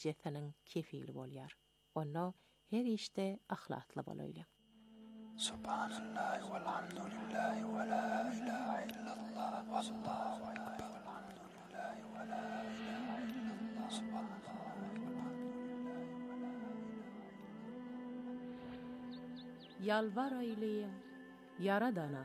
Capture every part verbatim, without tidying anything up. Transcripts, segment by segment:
jesenin kefili bolýar. Onda her işte ahlatly bolaýly. Subhanallahi walhamdulillahi wa la ilaha illallah wallahu akbar. Walhamdulillahi wa la ilaha illallah subhanallahi walhamdulillahi wa la ilaha. Yalvar aýlyň Yaradana.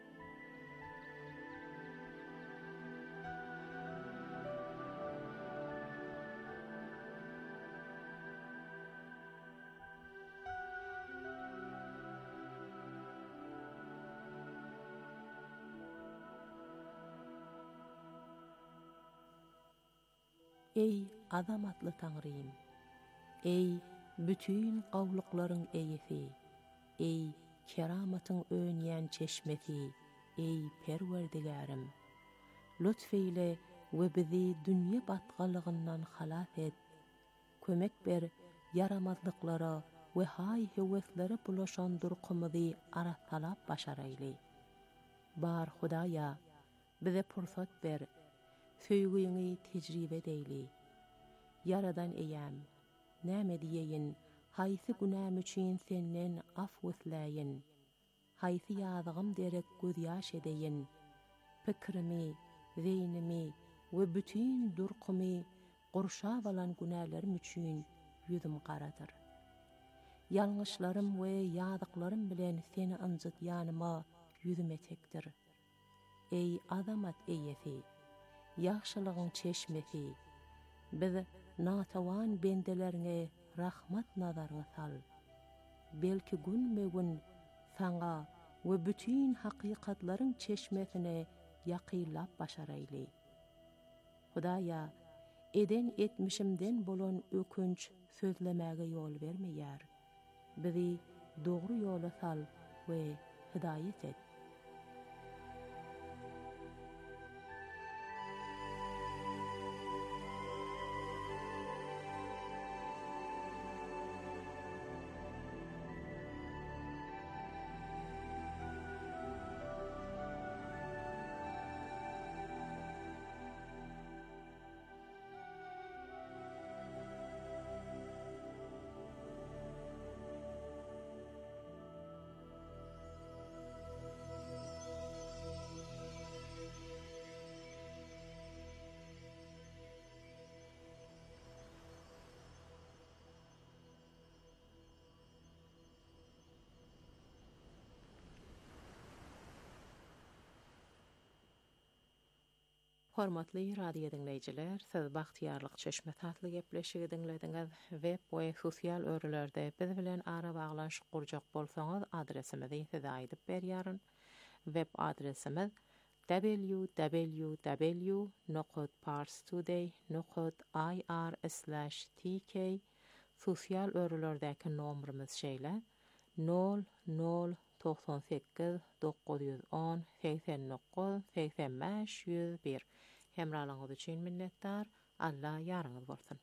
Ey adamatly Taňrym, ey bütün gawlyklaryň eýesi, ey keramatyň öňýän çeşmeti, ey Perwerdigarim, lütfeyle we bizi dünýä batgalygyndan halat et. Kömek ber yaramazlyklara we hay heweslere bulaşan durqumyzy aratalap başaraýly. Bar Hudaýa, bize pursat ber. Söýgüňi tejribe deýli. Yaradan eýäm, näme diýeýin, haýsy günäm üçin senden af wysläýin. Haýsy ýazgym derek göz ýaş edeýin. Pikrimi, zeýnimi we bütün durqumy gurşap alan günälerim üçin ýüzüm garadyr. Ýalňyşlarym we ýadyklarym bilen seni anjytýanyma ýüzüm etekdir. Ey azamat eýesi, ýaxşylygyň çeşmeti, biz natawan bendelerine rahmat nazaryny sal. Belki günme-gün saňa we bütün hakykatlaryň çeşmesine ýakylap başaraýly. Hudaýa, eden etmişimden bolan ökünç sözlemäge ýol bermeýär. Bizi dogry ýola sal we hidaýet et. Hormatly radio dinleyijiler, siz Bagtyarlyk çeşme tatly gepleşigi dinlediňiz. Web we sosial örelerde biz bilen ara baglaş gurjak bolsaňyz adresimizi size aýdyp berýäryn. Web adresimiz w w w nokta parstoday nokta i r slash t k. Sosial örelerdäki nomrymyz şeýle nol nol doksan sekiz dokuz yüz on seksen dokuz seksen beş yüz bir. Hemralaňyz üçin minnetdar. Allah ýarňyz bolsun.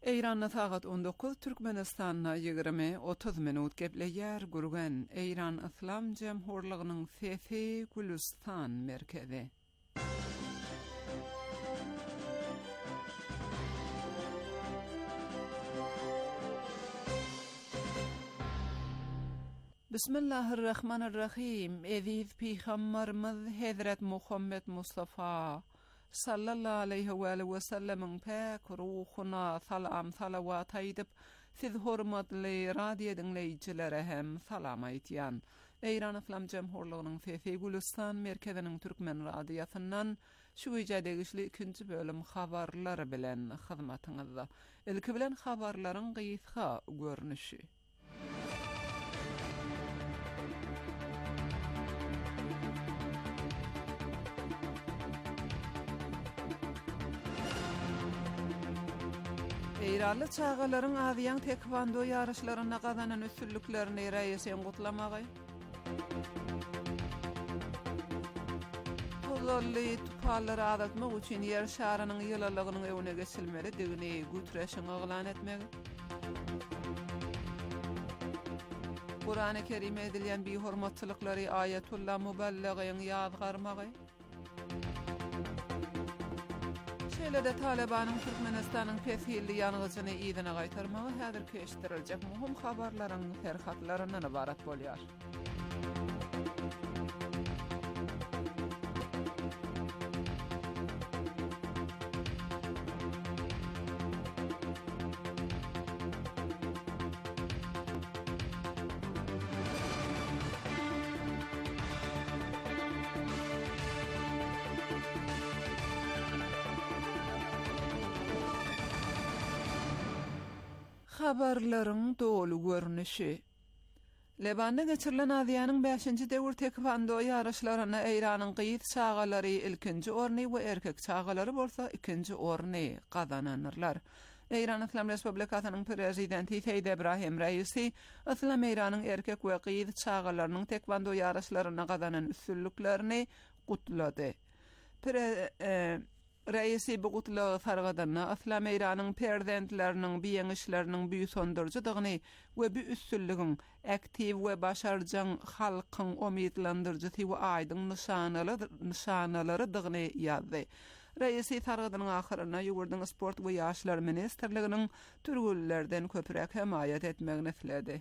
Eýranda sagat on dokuz, Türkmenistanda ýygrimi otuz minut gepleýär gurgan Eýran Islam Jamhurlygynyň Fefi Gülistan merkezi. Bismillahirrahmanirrahim. Eziz Peygamberimiz Hazret Muhammed Mustafa sallallahu aleyhi ve sellem'in pek ruhuna salam salavat aýdyp, siz hormatly radio dinleýijilere hem salam aýtýan. Eýran Islam Jamhurlygynyň Fefi Gülistan merkeziniň türkmen radiosyndan şu ýerde ikinji bölüm habarlar bilen hyzmatyňyzda. Ilki bilen habarlaryň gysga görnüşi. Eýraly çağalaryň aziýan tekvando ýarışlaryna gazanan üstünliklerini reýisen gutlamagy. Tozally tupallar adatmak üçin ýer şarynyň ýylalygynyň öwüne geçilmeli digini gütreşiň aglan etmegi. Kur'an-ı Kerim edilýän bir hormatçylyklary Ayetullah Muballagyň ýazgarmagy. Şeýle-de Talibanyň Türkmenistanyň pesýilli ýanygyjyny ýygyna gaýtarmagy häzir keşdiriljek muhim habarlaryň terhatlaryndan ibarat bolýar. Habarlaryň dolu görnüşi. Lebanda geçirilen aziýanyň beşinji döwür tekvando ýarışlaryna Eýranyň gyýyt çağalary ilkinji orny we erkek çağalary bolsa ikinji orny gazananyrlar. Eýran Islam Respublikasynyň prezidenti Seýid Ibrahim Raisi, Islam Eýranyň erkek we gyýyt çağalarynyň tekvando ýarışlaryna gazanan üstünliklerini gutlady. Pre e, Reisi bu gutlagy sargadanna Islam Eýranyň prezidentleriniň biýeňişleriniň büýük sondurjydygyny we bu üstünligiň aktiv we başarjan halkyň umydlandyrjysy we aýdyň nişanalary nişanalarydygyny ýazdy. Reisi sargadanyň ahyryna ýugurdyň sport we ýaşlar ministrliginiň türgüllerden köpürek hemaýat etmegini tiledi.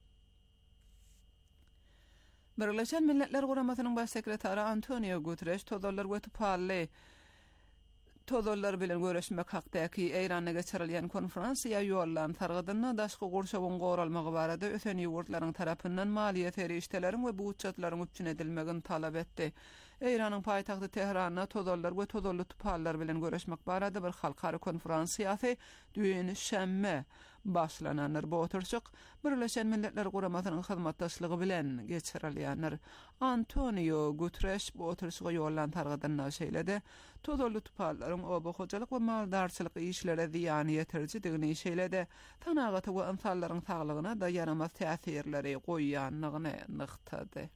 Birleşen Milletler Guramasynyň baş sekretary Antonio Guterres tozallar we tupaly Tozallar bilen görüşmek hakdaky Eýranda geçirilýän konferensiýa ýollan targadyna daşky gurşawyň goralmagy barada ösen ýurtlaryň tarapyndan maliýet erişdeleriň we budjetlaryň üçin edilmegini talap etdi. Eýranyň paýtagty Tehranda tozallar we tozally tupallar bilen görüşmek barada bir halkara konferensiýasy düýni şämme başlananlar. Bu oturşyk Birleşen Milletler Guramasynyň hyzmatdaşlygy bilen geçirilýändir. Antonio Guterres bu oturşyga ýollan targadyna şeýledi. Tozally tupallaryň oba hojalyk we maldarçylyk işlere ziýany ýetirjidigini şeýledi. Tanagaty we insanlaryň saglygyna da yaramaz täsirleri goýýanlygyny nyktady.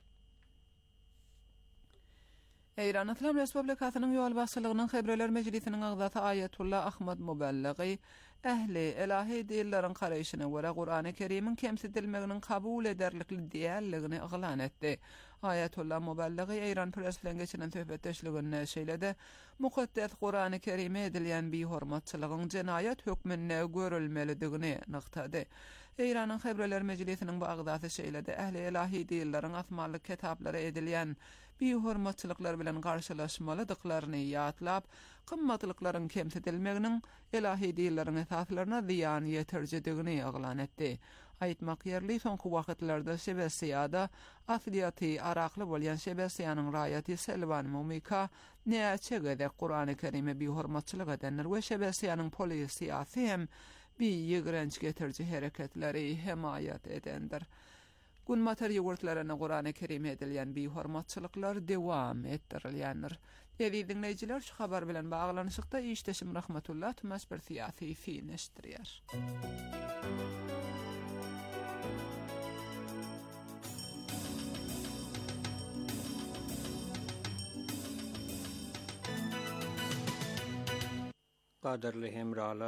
Eýran Islam Respublikasynyň ýol başçylygynyň Hebreler Mejlisiniň agzasy Ayetullah Ahmad Muballagy ähli ilahi dilleriň garaýşyna görä Kur'an-ı Kerim'iň kemsidilmeginiň kabul ederlikli diýerligini aglan etdi. Ayetullah Muballagy Eýran press bilen geçiren söhbetdeşliginde şeýledi. Mukaddes Kur'an-ı Kerim'e edilýän bir hormatçylygyň jenaýat hökmünde görülmelidigini nyktady. Eýranyň Hebreler Mejlisiniň bu agzasy şeýledi. Ähli ilahi dilleriň asmanly kitaplary edilýän bir hormatçylyklar bilen garşylaşmalydyklaryny ýatlap, kymmatlyklaryň kemsidilmeginiň ilahi dilleriň esaslaryna ziýan ýetirjidigini aglan etdi. Aýtmak ýerli soňky wagtlarda Şebesiýada asliýaty arakly bolýan Şebesiýanyň raýaty Selvan Mumika näçe gedek Kur'an-ı Kerim'e bir hormatçylyk edenler we Şebesiýanyň polisiýasy hem bir ýygranç getirji hereketleri hemaýat edendir. Gün mater ýurtlaryna Kur'an-ı Kerim edilýän bir hormatçylyklar dewam etdirilýändir. Eýdi dinleýijiler, şu habar bilen baglanyşykda işdeşim rahmetullah tümäs bir siýasy fineşdirýär. Qadirli hemralar,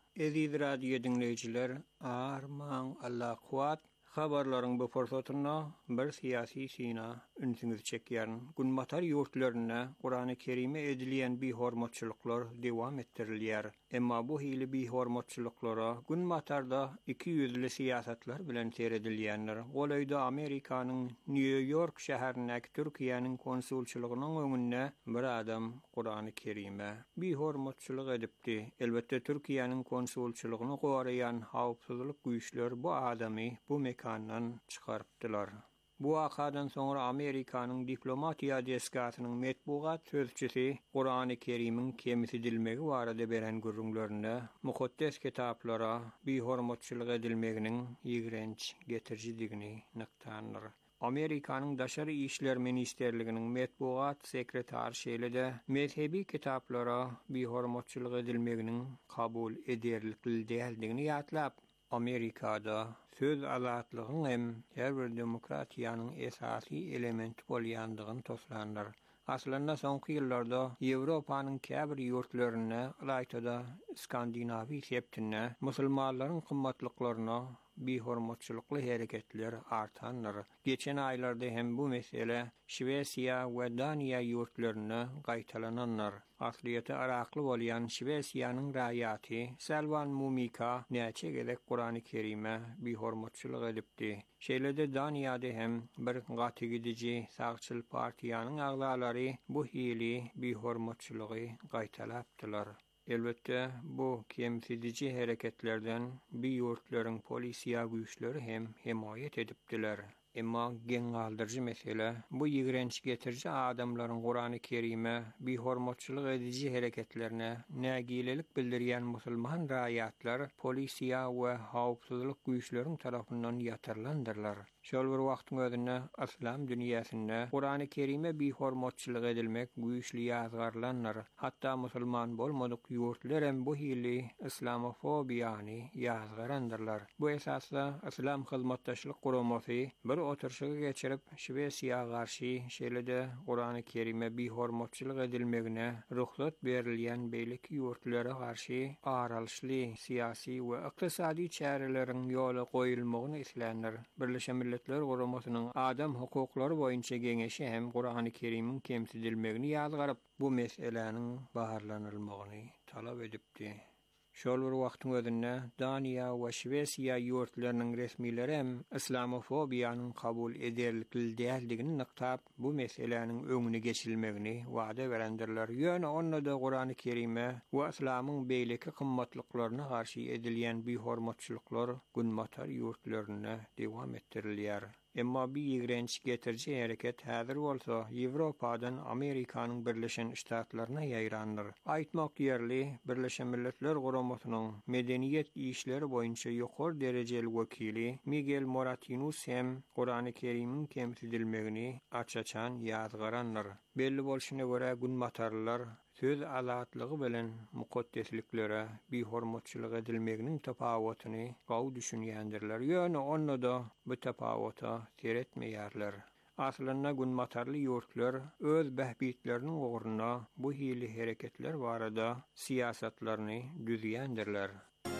Eziz radio dinleyiciler, arman Allah kuat. Habarlaryň bu forsatyna bir siyasi sina ünsüňizi çekýän günmatar ýurtlaryna Qur'an-ı Kerime edilýän bir hormatçylyklar dewam etdirilýär. Emma bu hili bir hormatçylyklara günmatarda iki ýüzli siýasatlar bilen seredilýänler. Golaýda Amerikanyň New York şäherindäki Türkiýanyň konsulçylygynyň öňünde bir adam Qur'an-ı Kerime bir hormatçylyk edipdi. Elbetde Türkiýanyň konsulçylygyny goraýan hawpsuzlyk güýçleri bu adamy bu mekandan çıkarpdylar. Bu wakadan soňra Amerikanyň diplomatiýa deskasynyň metbuat sözçüsi Qur'an-ı Kerimiň kemsidilmegi barada beren gürrüňlerinde mukaddes kitaplara bir hormatçylyk edilmeginiň ýigrenç getirjidigini nykdandyr. Amerikanyň Daşary işler ministerliginiň metbuat sekretary şeýle-de mezhebi kitaplara bir hormatçylyk edilmeginiň kabul ederlikli däldigini ýatlap, Amerikada söz azatlygyň hem her bir demokratiýanyň esasy elementi bolýandygyny toslandyr. Aslında soňky ýyllarda Ýewropanyň käbir ýurtlaryna, ýa-da Skandinawi septine musulmanlaryň kymmatlyklaryna bir hormatçylykly hereketler artandyr. Geçen aýlarda hem bu mesele Şwesiýa we Daniýa ýurtlaryna gaýtalananlar. Asliýeti Arakly bolýan Şwesiýanyň raýaty Selvan Mumika näçe gelek Qur'an-ı Kerime bir hormatçylyk edipdi. Şeýle-de Daniýada hem bir gaty gidici sagçyl partiýanyň agzalary bu hili bir hormatçylygy gaýtalapdylar. Elbette bu kemsidici hereketlerden bir ýurtlaryň polisiýa güýçleri hem himayet edipdiler. Emma geň galdyrjy mesele bu ýigrenç getirji adamlaryň Qur'an-ı Kerime bir hormatçylyk edici hereketlerine nägilelik bildirýän musulman raýatlar polisiýa we hawpsuzlyk güýçleriň tarapyndan ýatyrlandyrlar. Şol bir wagtyň özünde islam dünýäsinde Qur'an-ı Kerime bir hormatçylyk edilmek güýçli ýazgarlanlar. Hatda musulman bolmadyk ýurtlar hem bu hili islamofobiýany ýazgarandyrlar. Bu esasda islam hyzmatdaşlyk guramasy bir oturşygy geçirip Şwesiýa garşy şeýle-de Qur'an-ı Kerime bir hormatçylyk edilmegine ruhsat berilýän beýleki ýurtlara garşy aralyşly siýasy we ykdysady çäreleriň ýola goýulmagyny islendir. Birleşen Milletler Guramasynyň adam hukuklary boýunça geňeşi hem Qur'an-ı Kerimiň kemsidilmegini ýazgaryp bu meseleniň baharlanylmagyny talap edipdi. Şol bir wagtyň özünde Daniýa we Şwesiýa ýurtlarynyň resmileri hem islamofobiýanyň kabul ederlikli däldigini nykdap bu meseleniň öňüne geçilmegini wada berendirler. Ýöne onda da Qur'an-ı Kerime we islamyň beýleki kymmatlyklaryna garşy edilýän bir hormatçylyklar günmatar ýurtlaryna dewam etdirilýär. Emma bir ýigrenç getirji hereket häzir bolsa Ýewropadan Amerikanyň Birleşen Ştatlaryna ýaýrandyr. Aýtmak ýerli Birleşen Milletler Guramasynyň medeniýet işleri boýunça ýokary derejeli wekili Miguel Moratinus hem Qur'an-ı Kerimiň kemsidilmegini açaçan ýazgarandyr. Belli bolşyna görä günmatarlar söz azatlygy bilen mukaddesliklere bir hormatçylyk edilmeginiň tapawatyny gawy düşünýändirler. Ýöne onda da bu tapawata seretmeýärler. Aslynda günmatarly ýurtlar öz behbitleriniň ugruna bu hili hereketler barada siýasatlaryny düzýändirler.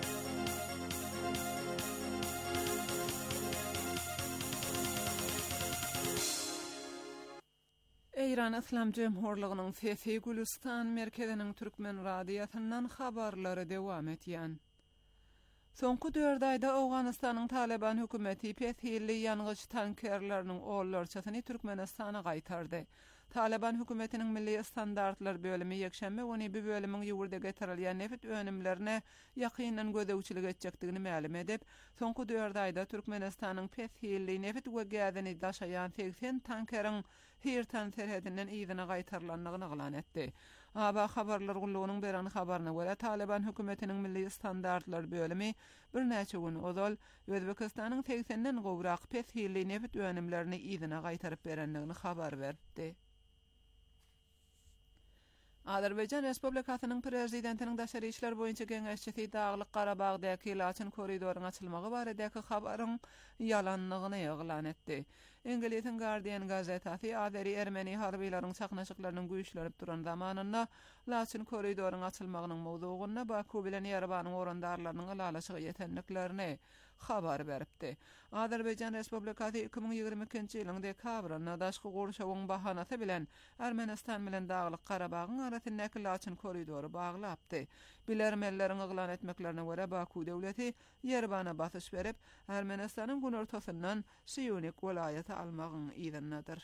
İran İslam Cemhurluğunyň Fefi Gülistan merkeziniň Türkmen radiýasyndan habarlary dewam etýän. Soňky dört aýda Awganystanyň Taliban hökümeti Fethili ýangyç tankerleriniň oğullarçasyny Türkmenistana gaýtardy. Taliban hökümetiniň milli standartlar bölümi ýekşembe ony bu bölümiň ýurda getirilýän neft önümlerine ýakynyň gözegçilik etjekdigini ma'lum edip, soňky dört aýda Türkmenistanyň Fethili neft we gazini daşaýan seksen tankeriň Hirtan serhedinden ýygyna gaýtarlandygyny elan etdi. Aba habarlar gullugynyň beren habaryna görä Taliban hökümetiniň milli standartlar bölümi bir näçe gün ozal Özbekistanyň seksenden gowrak Fethili neft önümlerini ýygyna gaýtaryp berendigini habar berdi. Azerbaycan Respublikasynyň prezidentiniň daşary işler boýunça Geňeşçisi Daglyk Garabagdaky Laçyn koridorynyň açylmagy baradaky habaryň ýalanlygyny ýaglan etdi. İngiliziň Guardian gazetasy Azeri Ermeni harbiýlaryň çaknaşyklarynyň güýçlenip duran zamanynda Laçyn koridorynyň açylmagynyň mowdugyna Baku bilen Ýerebanyň orandarlarynyň alalaşygy ýetenliklerini habar beripdi. Azerbaycan Respublikasy iki bin ýygrimi ikinji ýylyň dekabrynda daşky gurşawyň bahanasy bilen Ermenistan bilen Daglyk Garabagyň arasyndaky Laçyn koridory baglapdy. Bilermelleriň yglan etmeklerine görä Baku döwleti Yerebana basyş berip Ermenistanyň günortasyndan Syunik welaýaty almagyň ýerinadyr.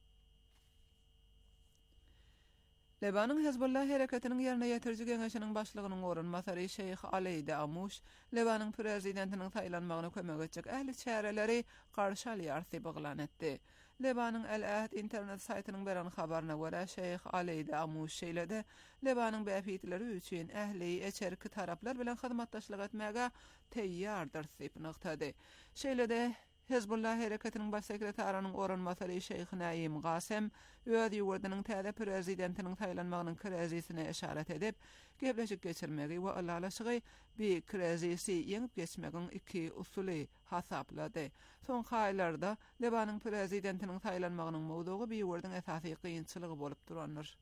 Lebanyň Hezbollah hereketiniň ýerine ýetirji geňeşiniň başlygynyň orunmasary Şeyh Ali Damuş, Lebanyň prezidentiniň taýlanmagyna kömek etjek ähli çäreleri garşy alýar diýip ýaglan etdi. Lebanyň El-Ahd internet saýtynyň beren habaryna görä Şeyh Ali Damuş şeýlede Lebanyň bäpitleri üçin ähli eçerki taraplar bilen hyzmatdaşlyk etmäge teýýardyr diýip nykdy. Şeýlede Hezbollah hereketiniň baş sekretarinyň orunmasary Şeyh Naim Gasem öz ýurdunyň täze prezidentiniň taýlanmagynyň krizisine işaret edip, gepleşik geçirmegi we alalaşygy bir krizisi ýeňip geçmegiň iki usuly hasaplady. Son haýlarda Lebanyň prezidentiniň taýlanmagynyň mowdugy bir ýurduň esasy kynçylygy bolup durandyr.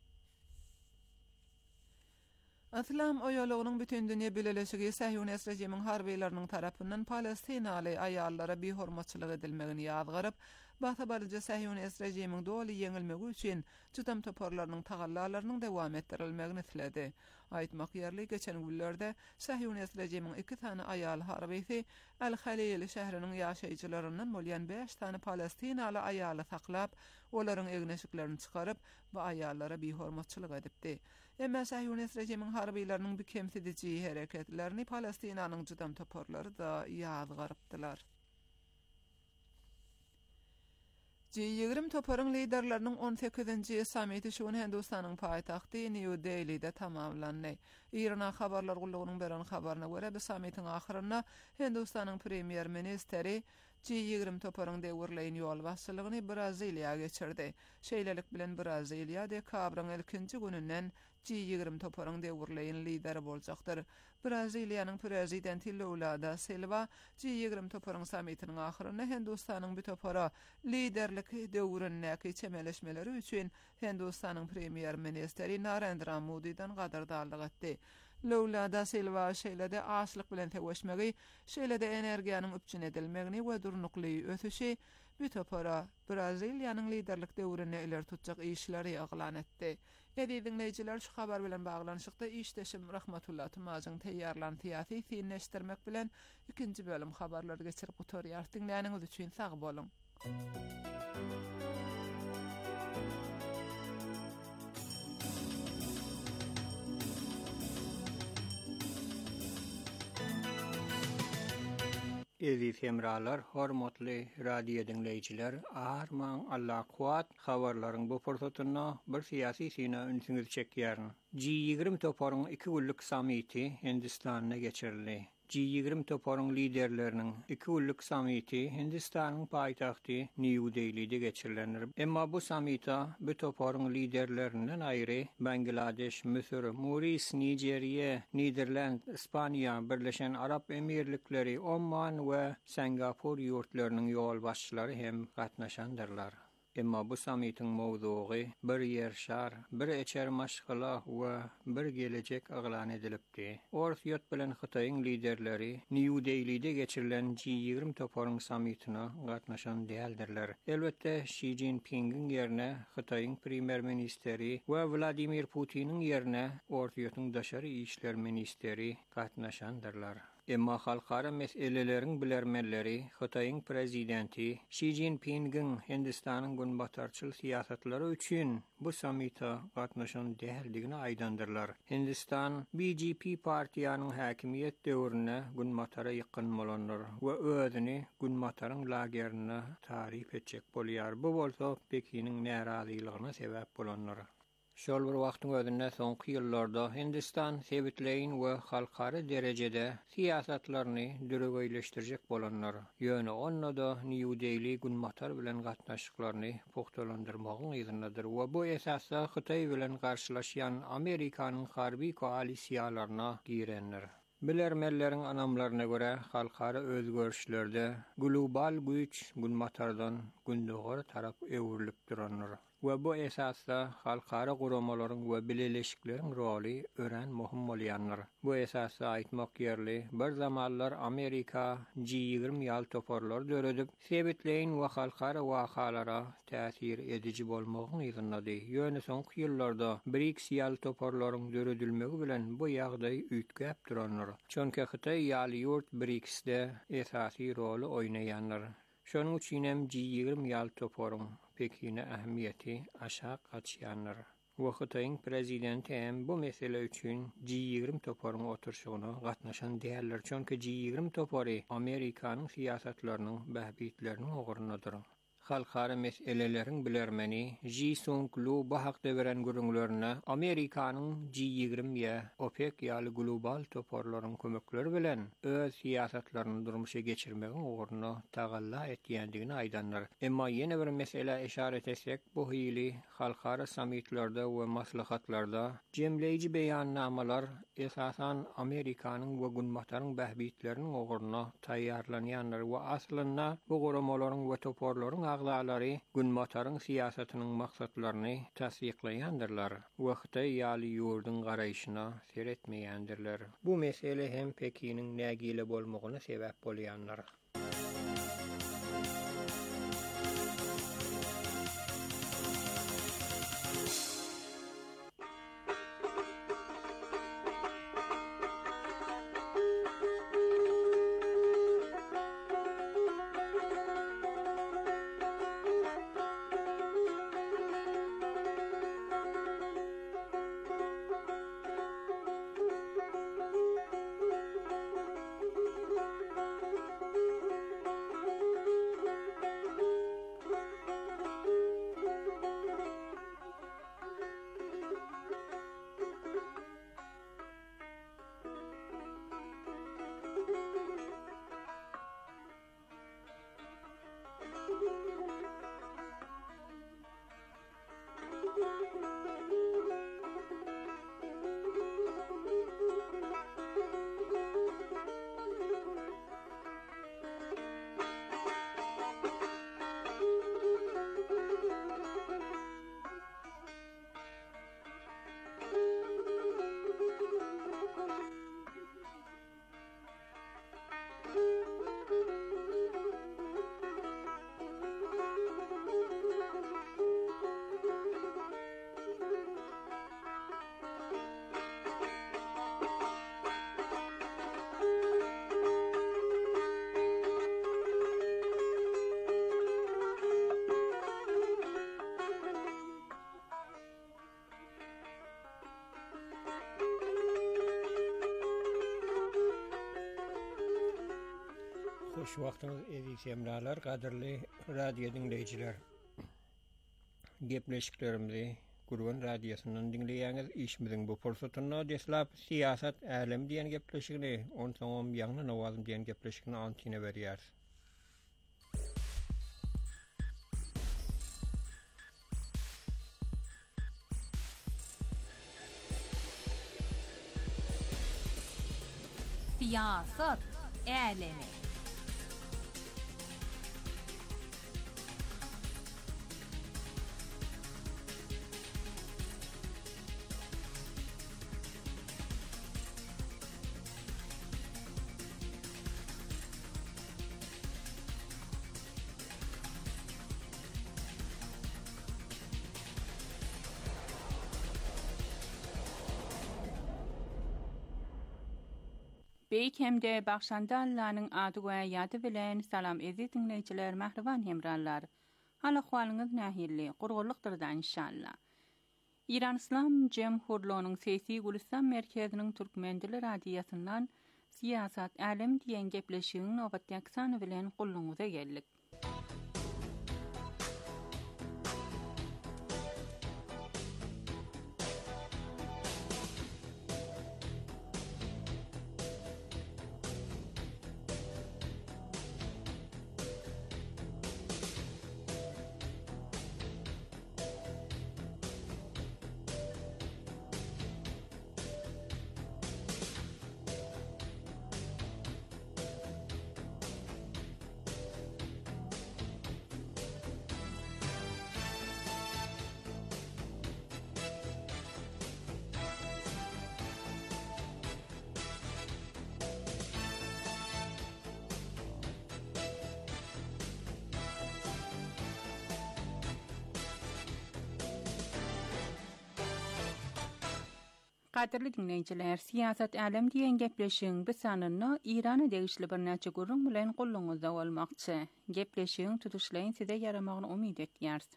Aslam oýalygynyň bütün dünýä bilelişigi Sähyunist rejimiň harbiýlarynyň tarapyndan Palestinaly aýallara bir hormatçylyk edilmegini ýazgaryp, Bahtabalyja Sähyunist rejimiň doly ýeňilmegi üçin jutam toparlarynyň tagallalarynyň dowam etdirilmegini tiledi. Aýtmak ýerli geçen günlerde Sähyunist rejimiň iki tane aýal harbiýeti Al-Halil şäheriniň ýaşaýjylaryndan bolýan beş tane Palestinaly aýaly saklap, olaryň egneşiklerini çykaryp, bu aýallara bir hormatçylyk edipdi. Emma Sähyunist rejimiň harbiýlarynyň bir kemsedici hereketlerini Palestinanyň jutam toparlary da ýazgarypdylar. G ýygrimi toparyň liderleriniň on sekizinji samiti şuň Hindistanyň paýtagty New Delhi'de tamamlandy. İran habarlar gullugynyň beren habaryna görä bu samitiň ahyrynda Hindistanyň premier ministeri G ýygrimi toparyň döwürleýän ýol başçylygyny Braziliýa geçirdi. Şeýlelik bilen Braziliýa dekabrın ilkinji gününden G ýygrimi toparyň döwürleýän lideri boljakdyr. Braziliýanyň prezidenti Lula da Silva G ýygrimi toparyň samitiniň ahyrynda Hindistanyň bir topara liderlik döwründäki çemeleşmeleri üçin Hindistanyň premier ministeri Narendra Modi'den gadardallyk etdi. Lula da Silva şeýlede açlyk bilen teweşmegi, şeýlede energiýanyň üpçün edilmegini we durnukly ösüşi bir topara Braziliýanyň liderlik döwrüne iler tutjak işleri ýaglan etdi. Edi dinleyijiler şu habar bilen baglanyşykda işdeşim Rahmatullah Tumazyň teýýarlan tiýasy sinleşdirmek bilen ikinji bölüm habarlary geçirip oturýar. Dinläniňiz üçin sag boluň. Ezi femralar, hormatly radio dinleyijiler, arman Allah kuat habarlaryň bu forsatyna bir syýasy sina ünsüňiz çekýärn. G ýygrimi toparyň iki günlük samiti Hindistanyna geçirildi. G ýygrimi toparyň liderleriniň iki günlük samiti Hindistanyň paýtagty New Delhi'de geçirilendir. Emma bu samita bu toparyň liderlerinden aýry Bangladeş, Misir, Maurice, Nigeriya, Niderland, Ispaniýa, Birleşen Arap Emirlikleri, Oman we Singapur ýurtlarynyň ýol başçylary hem gatnaşandyrlar. Emma bu samitiň mowdugy bir ýerşar, bir eçer maşgala we bir gelecek aglan edilipdi. Orsyot bilen Hytaýyň liderleri New Delhi'de geçirilen G ýygrimi toparyň samitina gatnaşan däldirler. Elbetde Xi Jinping'iň ýerine Hytaýyň premier ministeri we Vladimir Putin'iň ýerine Orsyot'un daşary işler ministeri gatnaşandyrlar. Emma halkara meseleleriň bilermelleri Hytaýyň prezidenti Xi Jinping'iň Hindistanyň günbatarçyl siýasatlary üçin bu samita gatnaşan däldigini aýdandyrlar. Hindistan B J P partiýanyň häkimiýet döwrüne günbatara ýakyn bolanlar we özüni günbataryň lagerine tarif etjek bolýar. Bu bolsa Pekiniň närazylygyna sebäp bolanlar. Şol bir wagtyň özünde soňky ýyllarda Hindistan sebitleýin we halkary derejede siýasatlaryny döregeýleşdirjek bolanlar ýöne onnada New Delhi günmatar bilen gatnaşyklaryny pogtalandyrmagyň ýerinidir we bu esasda Hytaý bilen garşylaşýan Amerikanyň harby koalisiýalaryna girenler. Bilermelleriň anamlaryna görä halkary özgörüşlerde global güýç günmatardan gündogary tarap öwrülip duranlar. We bu esasda halkara guramaların we bileleşiklerin roli ören muhim bolýanlar. Bu esasda aýtmak ýerli, bir zamanlar Amerika G ýigirme ýal toparlar döredip, sebitleýin we halkara wakalara täsir edici bolmagyň ýerinde. Ýöne soňky ýyllarda B R I C S ýal toparlaryň döredilmegi bilen bu ýagdaý üýtgäp duranlar. Çonka Hytaý ýaly ýurt B R I C S-de esasy rol oýnaýanlar. Şonuň üçin hem G ýigirme ýal toparyň Pekine ähmiýeti aşağı gaçýanlar. Wagtyň prezidenti hem bu mesele üçin G ýigirme toparyň oturşygyna gatnaşan däller. Çonki G ýigirme topary Amerikanyň siýasatlarynyň bähbitleriniň ogurunadyr. Halkara meseleleriň bilermeni Ji-sung-lu bu hakda beren gürüňlerine Amerikanyň G ýigirme ýa OPEC ýaly global toparlaryň kömekleri bilen öz siýasatlaryny durmuşa geçirmegiň oguryna tagalla etýändigini aýdanlar. Emma ýene bir mesele işaret etsek, bu hili halkara sammitlarda we maslahatlarda jemleýici beýannamalar esasan Amerikanyň we günmataryň bähbitleriniň oguryna taýýarlanýanlar we aslynda bu goramaryň we toparlaryň agdalary günmataryň siýasatynyň maksatlaryny tasdiklaýandyrlar. Wagty ýaly ýurdun garaýşyna seretmeýändirler. Bu mesele hem Pekiniň nägile bolmagyna sebäp bolýanlar. Hoş wagtyňyz eziz hemralar, gaderli radio dinleýijiler. Gepleşiklerimizi Gurban radiosundan dinleýäňiz işimiziň bu pursatyna deslap siýasat älim diýen gepleşigini, on soňam ýagny nawazym diýen gepleşigini antyna berýär. Siýasat älimi. Beýkemde Bagşanda Allah'nyň ady we ýady bilen salam eziz dinleýijiler, mähriban hemrallar. Hal ahwalyňyz nähirli, gurgurlukdyrdan inşallah. İran İslam Jemhurluğunun Sesi Gulistan Merkezinin Türkmen dili radiyasından Siyasat Älim diýen gepleşigiň nowatdaky bilen gulluňyza geldik. Qadirli dinleyiciler, siyasat alem diýen gepleşiň bu sanynda Irana degişli bir näçe gurrun bilen golluňyzda bolmakçy. Gepleşiň tutuşlaryň size yaramagyny umyt etýärs.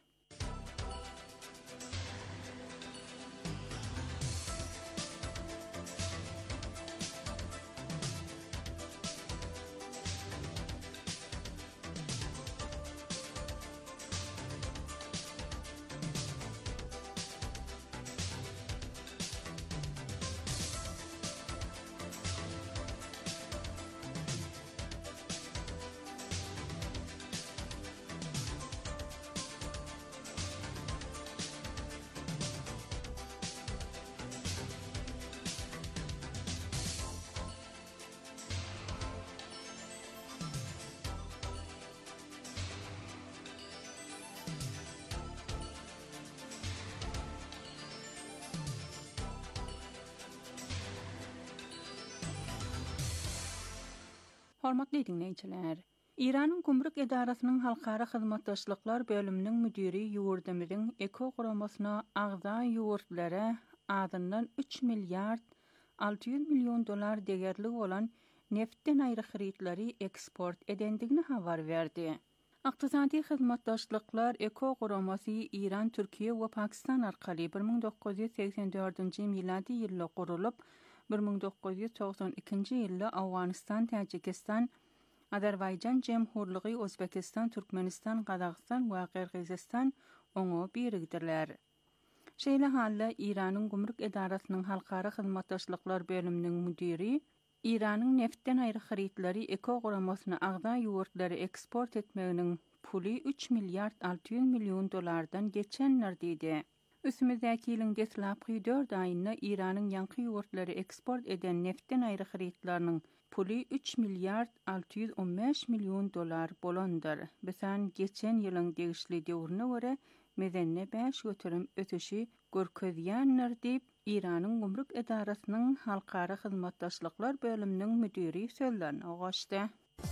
Hormatly dinleyijiler, İranyň Gümrük Edarasynyň Halkara Hyzmatdaşlyklar bölüminiň müdiri Ýurdamyň eko guramasyna agza ýurtlary adyndan üç milliard alty ýüz million dolar degerli bolan neftden aýry hyritleri eksport edendigini habar berdi. Iqtisadi hyzmatdaşlyklar eko guramasy İran, Türkiýe we Pakistan arkaly bir ming dokuz ýüz seksen dördünji miladi ýylda gurulup, bir ming dokuz ýüz togson ikinji ýylda Awganistan, Täjikistan, Azerbaýjan Jemhurlygy, Özbekistan, Türkmenistan, Gazaqstan we Qyrgyzstan oňa birigdirler. Şeýle halda İranyň Gümrük Edarasynyň Halkara Hyzmatdaşlyklar bölüminiň müdiri İranyň neftden aýry hyritleri eko guramasyna agza ýurtlary eksport etmeginiň puly üç milliard alty ýüz million dolardan geçenler diýdi. Üsümüzdäki ýylyň deslapky dört aýynda İranyň ýanky ýurtlary eksport eden neftden aýry hyritlarynyň puly üç milliard alty ýüz on beş million dolar bolandyr. Besan geçen ýylyň degişli döwrüne görä mezenne beş götürüm ötüşi görkezýänler diýip İranyň Gümrük Edarasynyň Halkara Hyzmatdaşlyklar bölüminiň müdiri sözlerini ogaşdy.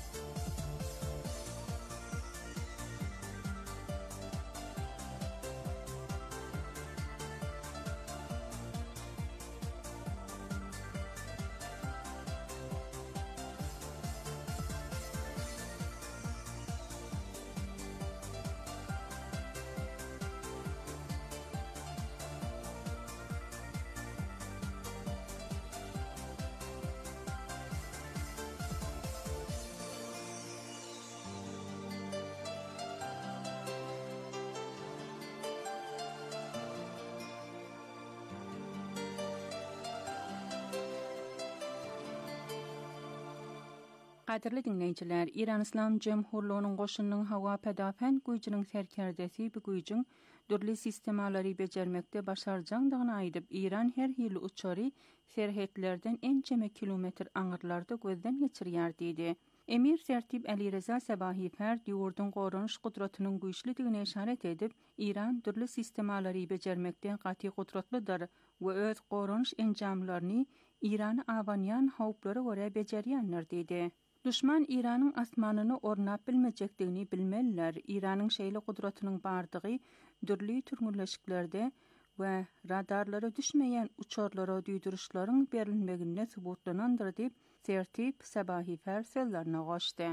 Qadirli dinleyijiler, İran İslam Jemhurlygynyň goşunynyň hawa pedafen güýjüniň serkerdesi bu güýjüň dürli sistemalary bejermekde başarjandygyny aýdyp, İran her ýyly uçary serhetlerden en çeme kilometr aňyrlarda gözden geçirýär diýdi. Emir Sertip Ali Reza Sabahi Ferd ýurdun gorunuş gudratynyň güýçlidigine işaret edip, İran dürli sistemalary bejermekde gaty gudratlydyr we öz gorunuş enjamlaryny İrany awanýan howplary görä bejerýänler diýdi. Düşman İranyň asmanyny ornap bilmejekdigini bilmeliler. İranyň şeýle gudratynyň bardygy dürli türmürleşiklerde we radarlara düşmeýän uçarlara düýdürişleriň berilmegine subutlanandyr diýip Sertip Sabahi Ferselaryna goşdy.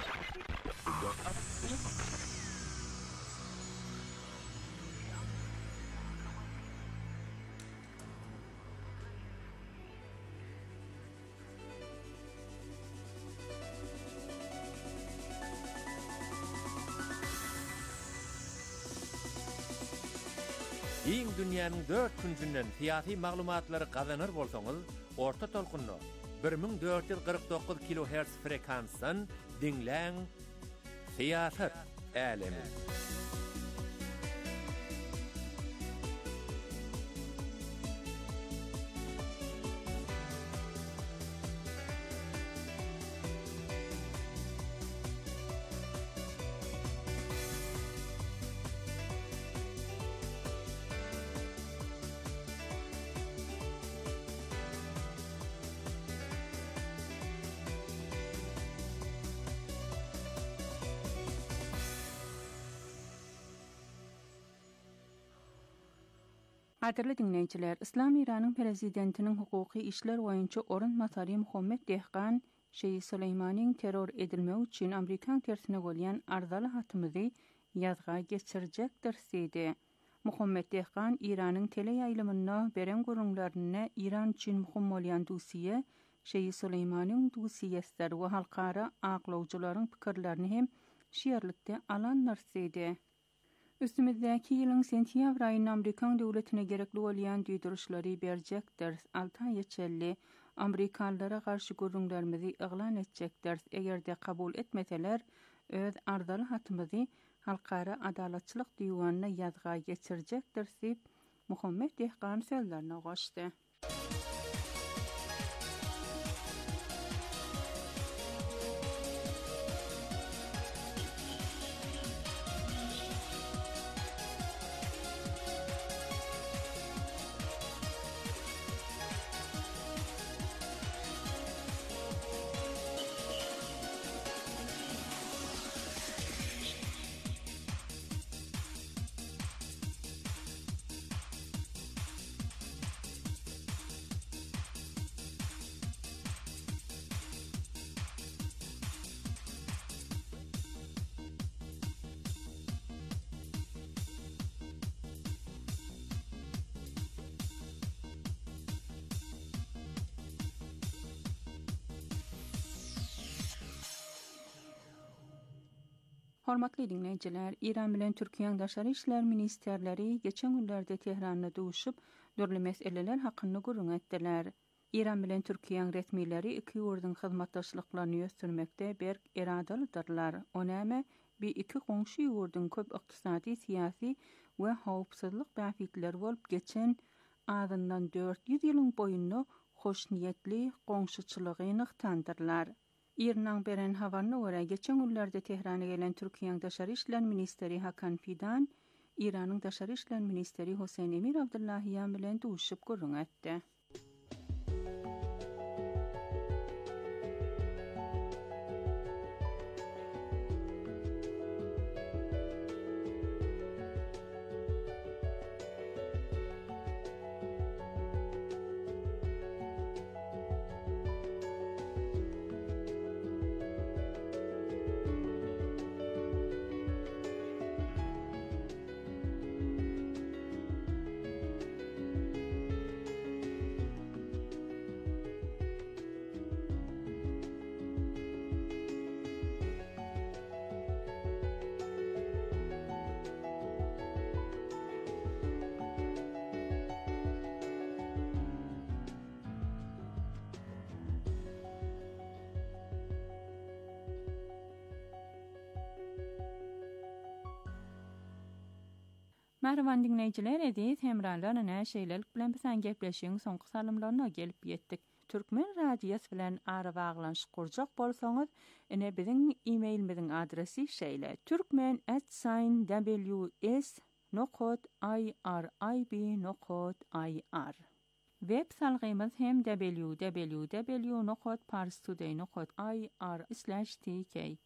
Iň dünýäniň dört küncünden syýasy maglumatlary gazanır bolsaňyz, orta tolkunny bir ming dört ýüz kırk dokuz kilohertz frekansdan dinläň. Syýasat alemi. Qadirli dinleyiciler, İslam İran'ın prezidentinin hukuki işler boyunca Orun Matari Muhammed Dehqan Şeyh Süleyman'ın terör edilme için Amerikan tersine golyan ardalı hatımızı yazga geçirecektir seydi. Muhammed Dehqan İran'ın tele yayılımına beren gurunlarına İran için muhim olyan dusiye Şeyh Süleyman'ın dusiyesleri ve halkara aqlawçylaryň pikirlerini hem şiirlikde alanlar seydi. Üstümizdäki ýylyň sentýabr aýynda Amerikan döwletine gerekli bolýan düýdürüşleri berjekdir. Alty ay içelli Amerikanlara garşy gurrunlarymyzy eglan etjekdir. Egerde kabul etmeseler, öz ardaly hatymyzy halkara adalatçylyk diýwanyna ýazga geçirjekdir diýip Muhammed Dehqan sözlerine goşdy. Hormatly dinleyijiler, İran bilen Türkiýanyň daşary işler ministerleri geçen günlerde Tehranda duşup, dörli meseleler hakkında gurrun etdiler. İran bilen Türkiýanyň resmileri iki ýurdun hyzmatdaşlyklaryny ýöstermekde berk eradalydyrlar. Onäme bir iki goňşy ýurdun köp ykdysady, siýasy we howpsuzlyk bähitleri bolup geçen adyndan dört ýüz ýylyň boýunda hoş niyetli goňşyçylygy nykdandyrlar. İran'ın beren habarına göre geçen günlerde Tehran'a gelen Türkiye'nin Daşary işler ministeri Hakan Fidan, İran'ın Daşary işler ministeri Hüseyin Emir Abdullahiyan bilen duşup gurrun etdi. Merhaban dinleyijiler, edis hemralar ana şeýlelik bilen bizen gepleşiň soňky salymlaryna gelip ýetdik. Türkmen radiýasy bilen ara baglanş gurjak bolsaňyz, ene biziň e-mailimiziň adresi şeýle: türkmen at w s nokta i r i b nokta i r. Web salgymyz hem w w w nokta parstoday nokta i r slash t k.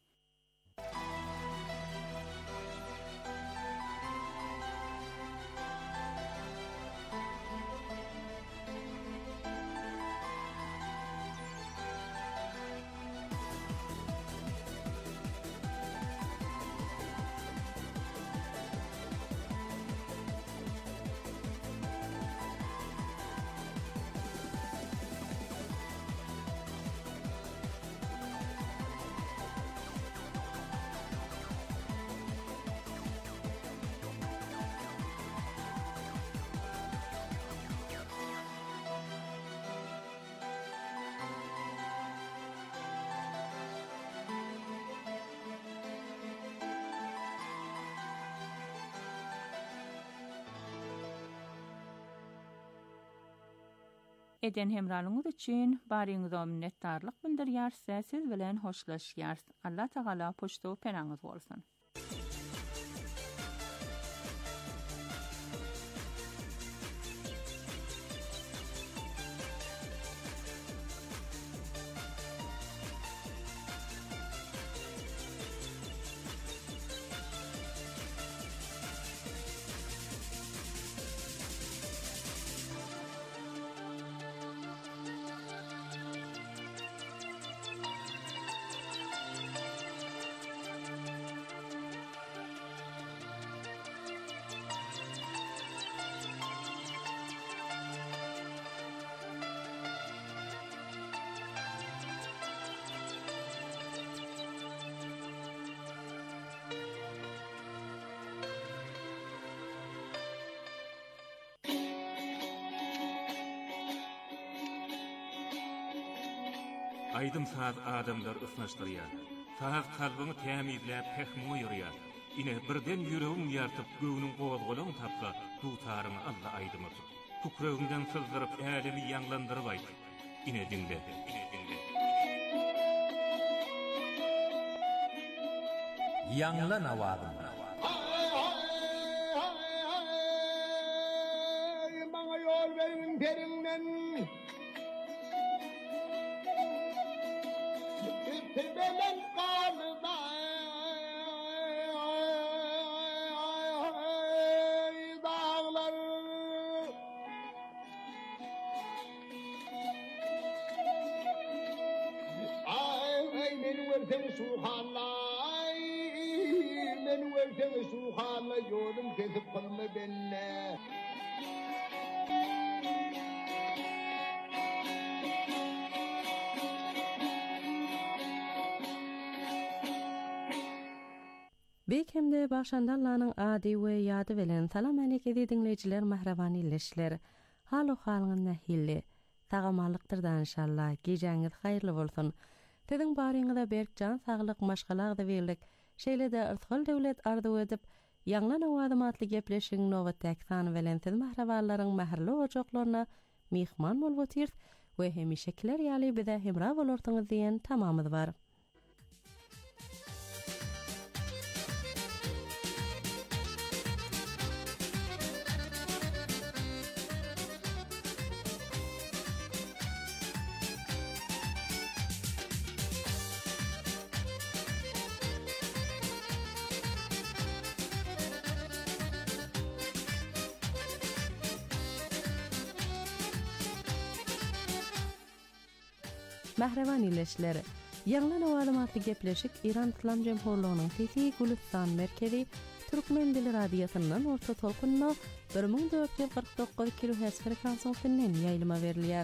Eden hemralyňyz üçin baryňyza minnetdarlyk bildirýär, siz bilen hoşlaşýar. Allah Taala poçta penaňyz bolsun. Aydım saz adamlar ısnaşdırýar. Saz kalbyny tämizläp pehmi ýurýar. Ine birden ýüregiň ýartyp göwnüň gowazgalaryny tapsa, dutaryny Allah aýdymyr. Kukrögiňden sızdyryp älimi ýanglandyryp aýt. Ine dinle, ine dinle. Ýanglan awazyn. Maňa ýol beriň perinden. Tebelen qalda dağlar. Ay meni versen suhanlay, meni versen suhanlay, yolum kesip kılma benimle. Bekemde başandallanyň ady we ýady bilen salam aleykum dinleýijiler, mahrabany leşler. Halu halyň nähilli. Tagamalykdyr da inşallah. Gejeňiz haýyrly bolsun. Dediň baryňyza berkjan saglyk maşgalagda berlik. Şeýle de ırtgal döwlet arzu edip ýanglan awadymatly gepleşiň nowatdaky sany bilen siz mahraballaryň mähirli ojaklaryna mihman bolup otyr we hemişekiler ýaly bize hemra bolarsyňyz diýen tamamyz bar. Mahravan ileşler. Ýanglan awalymatly gepleşik İran İslam Jemhurlygynyň Titi Gulistan merkezi Türkmen dili radiosynyň orta tolkunna bir ming dört yüz kırk dokuz kilohertz frekansynyň ýaýlyma berilýär.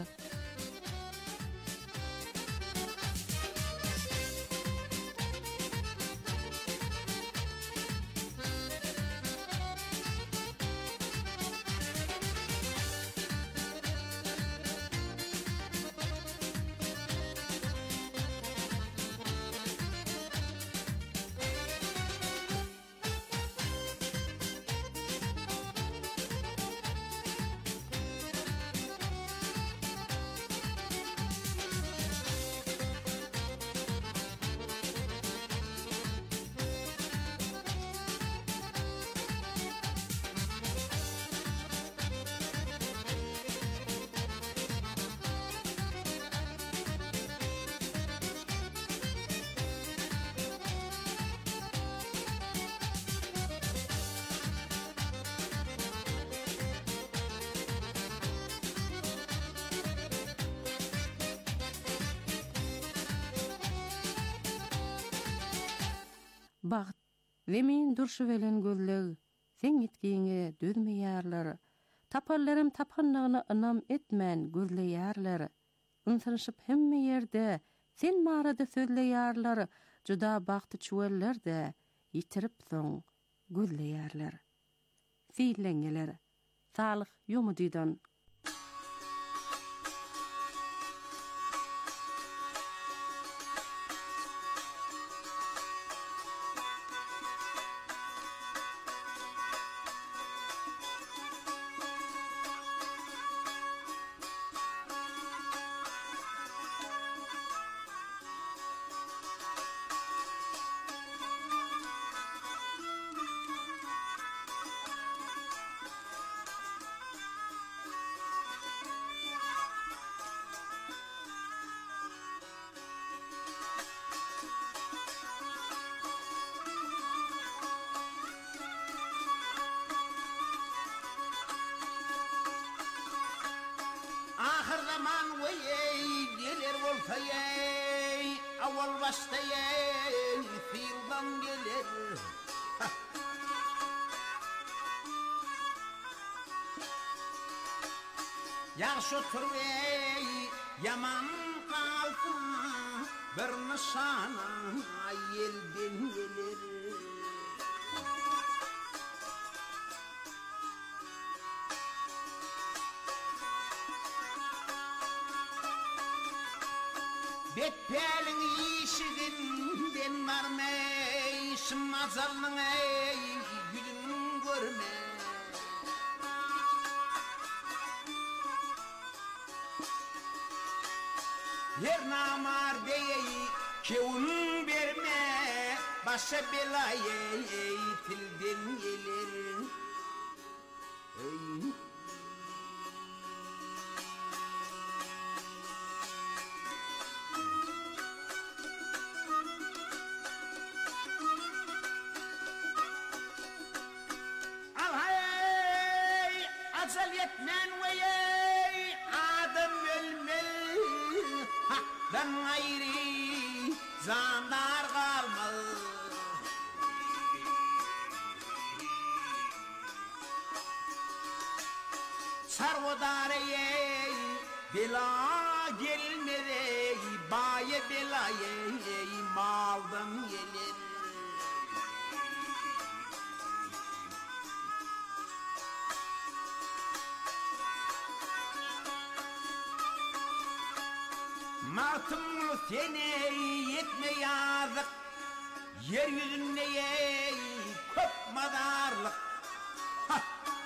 Baht we men durşy belen gözleg, sen gitgiňe dözmeýärler. Taparlarym tapanlygyny ynam etmän gözleýärler. Ünsanşyp hemme ýerde sen marada sözleýärler. Juda bagty çuweller de ýitirip soň gözleýärler. Fiýlengeler. Salyk ýumudydan Ahir zaman weyey gelir bolsayey, awal baştayey fiildan gelir. Yaxşı oturmey, yaman kalsın, bir nişana elden gelir. Etpelin işiginden varmay, şımazalın ey yüzün görme. Yer namar beyi kevun verme, başa belayı tilden gelir. Ey. Alhay acel yetmen vey adam ölmel. Ben gayri zandar kalmalı. Sarvodare bela gelmede baye belaye maldan gelir. Martım seni yetme yazık, yeryüzünde köp madarlık. Hah.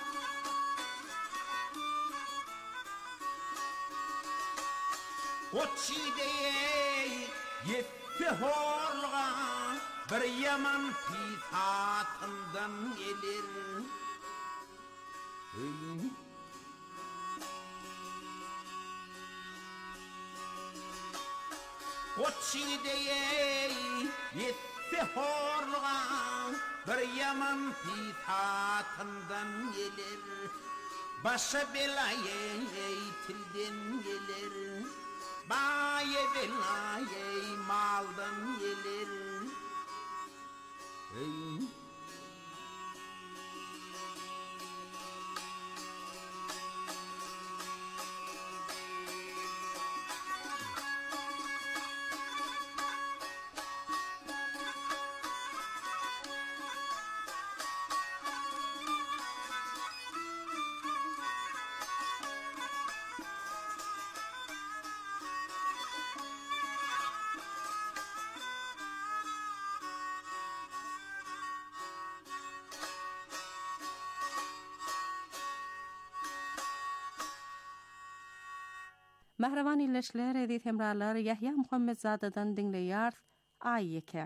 O çiğdeye yetti horluğa, bir yaman pisatından gelir. Hey. O çiğdeye yetti horluğa, bir yaman pisatından gelir. Başa belayı tilden gelir. Baye belayı maldan gelir. Hey. Mehrevan illeşler edit hemrarlar Yahya Muhammed Zadadan dinleyar Ayyeke.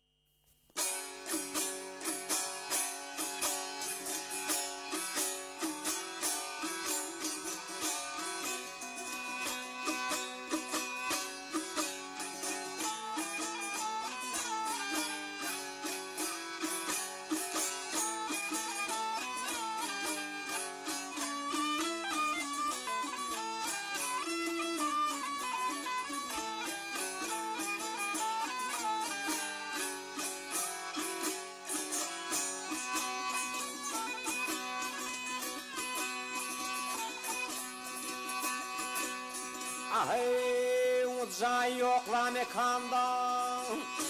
Ahey uzay yokla mekanda,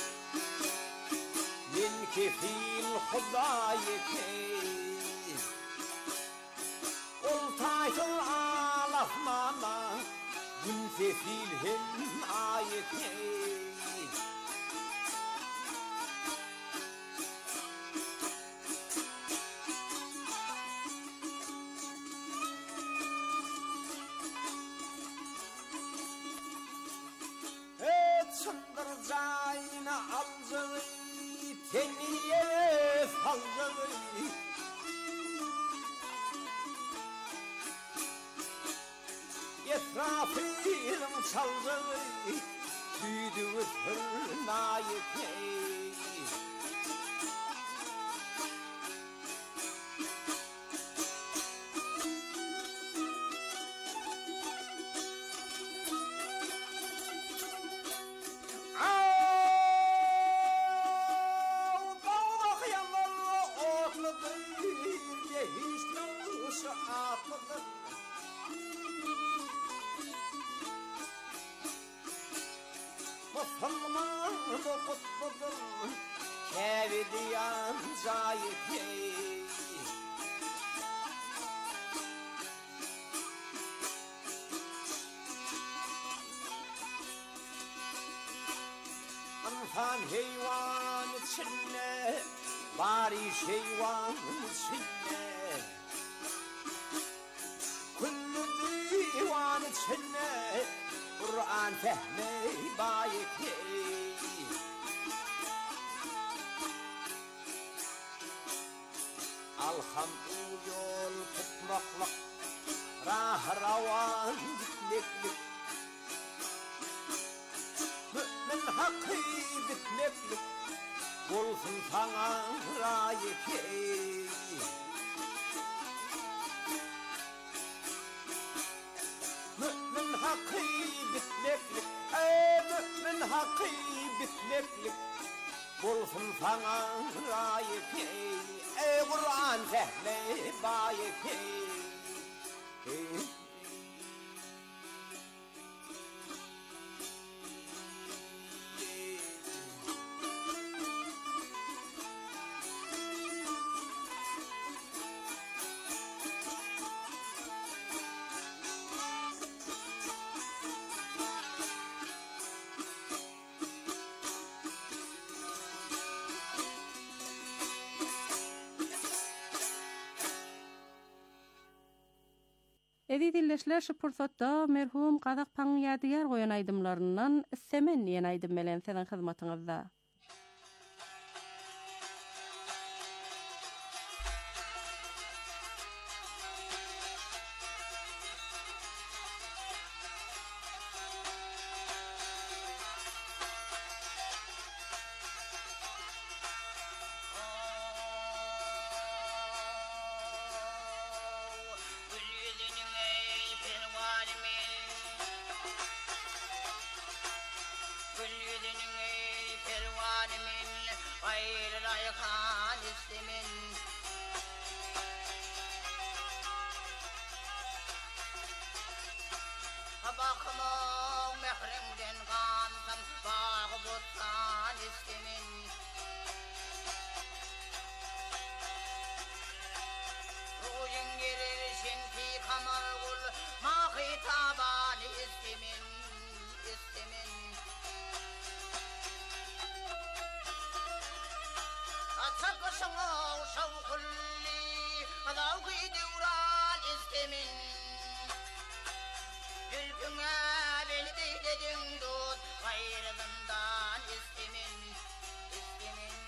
bin kefil Hudayı key. Ol taytıl alafmana, bin kefil hin ayı key. Zayna alzılı, teniye falzılı. Etrafım çalzılı, büyüdü fırnayı key. Musalman kutbudur, kevdiyan zayıf ey. insan heyvan içinde, bari şeyvan içinde. Kullu divan içinde, Kur'an fehmi bayeki. Alham u yol tutmakla, rah ravan gitmeklik. Mümin hakkı bitmeklik, bulsun sana rayeki. Mümin hakkı bitmeklik, ey mümin hakkı bitmeklik, bulsun sana rayeki. Ey Kur'an fehmi bayeki. Edi dilleşler şu pursatda merhum Qadak Paň ýadygar goýan aýdymlaryndan semen ýene aýdym bilen sizin hyzmatyňyzda. Bakmam mehrimden kansam, bağı botsan istemin. Rujun gelir şenti kamal gul, mahi taban istemin, istemin. Atakışına şavkulli, adavgı devran istemin. Ülküne beni değdedin dut, gayrımdan istemin, istemin.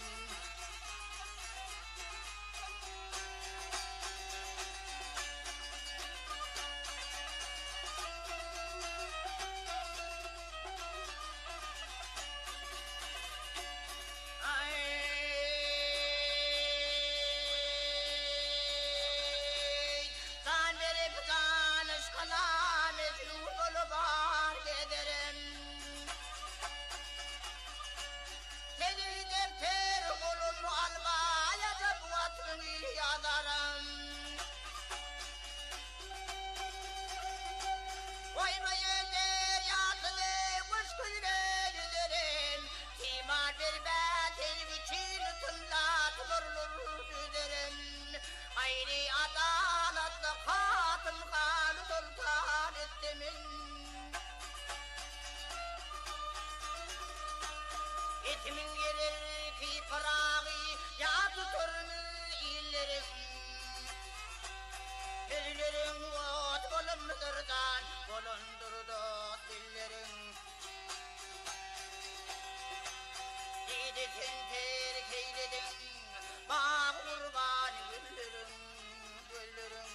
Etimin gelir ki parağı ya tuturmu illerim. Ellerim ot bolundurdan bolundurdu dillerim. Dedetin terkeyledim bağ kurban güllerim, güllerim.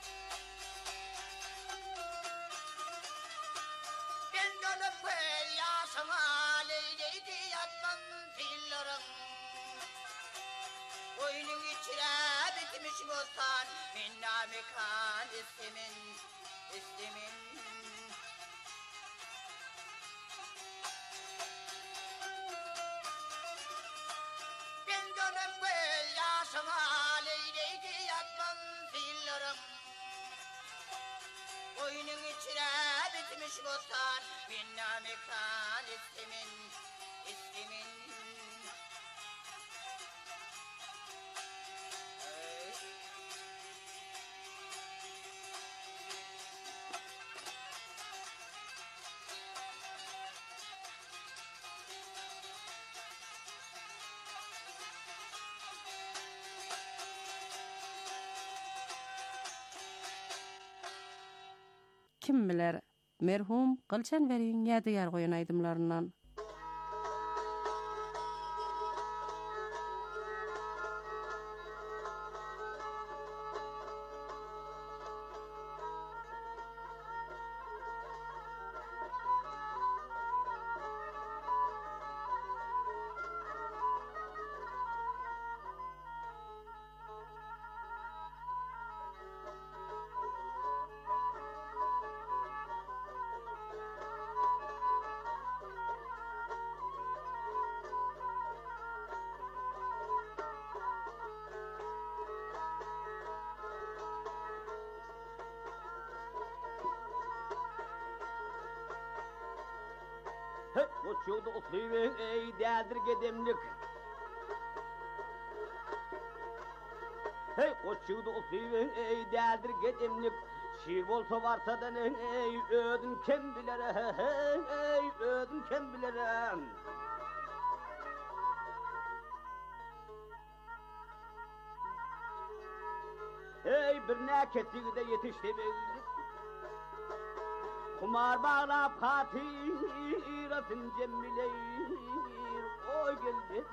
Ben dönüp gel yaşama leyleydi yatman fillerim. Oyunun içine bitmiş bostan minna mekan istemin, istemin. Ben dönüp gel yaşama leyleydi yatman fillerim. Oyunun içine bitmiş bostan minna mekan istemin, istemin. kim biler? Merhum Gılçan Veri'nin ýadygar goýan aýdymlaryndan. Hey, koçuğdu otlayıver, ey değerdir gedemlik. Hey, koçuğdu otlayıver, ey değerdir gedemlik. Şiir bolsa varsa da ne, ey ödün kim bilere, ey ödün kim bilere. Ey bir neketliği de yetişti belli. Kumar bağlap hatiratın cemmileyir, oy geldi bilere.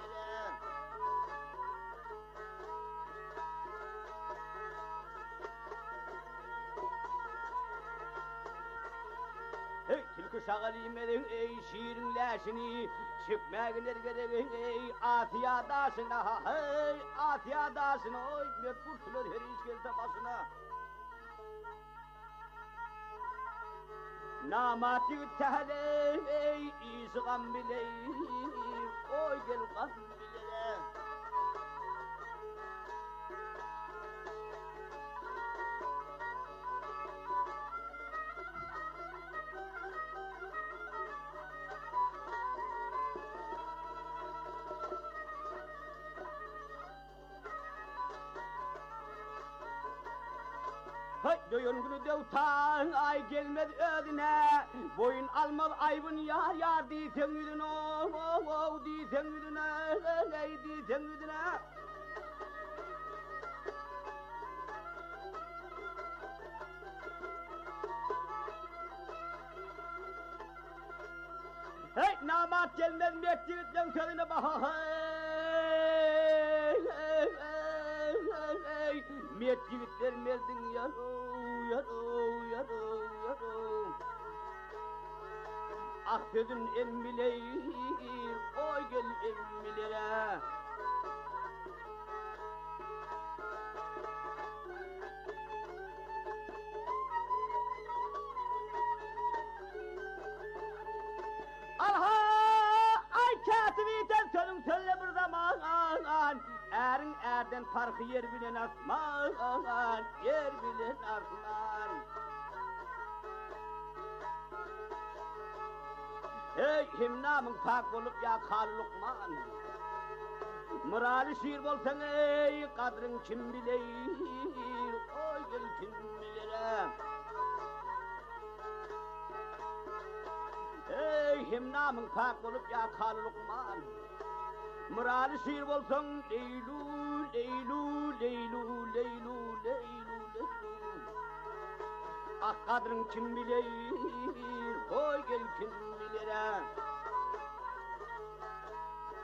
Hey, tilki şağalimedin ey şiirin läşini, çıkmağıner gerek ey asiyadasına, hey asiyadasına, oy ne kurtulur her iş gelse başına. Namati tehle ey izgam bileyir, oy gel gam bilere. Hay doyun günü devtan ay gelmedi ödüne, boyun almaz ayvın yar yar diysen yüdüne, oh oh diysen yüdüne, ey diysen yüdüne. Hey namat gelmez mektiğinden sözüne bak, hey hey hey hey mektiğit vermezdin yaro. Yaro, yaro, yaro. Ah sözün emmileyir, oy gel emmilere. Alha, ay katibiyten sözün söyle bir zaman. Erin erden farkı yer bilen asman, yer bilen asman. Hey hem namın pak olup ya kal Lukman. Mırali şiir bolsan ey kadrın kim bileyir, oy gel kim bilere. Hey hem namın pak olup ya kal Lukman. Mırali şiir bolsan leylu, leylu, leylu, leylu, leylu, leylu. Ah kadrın kim bileyir, oy gel kim bilere.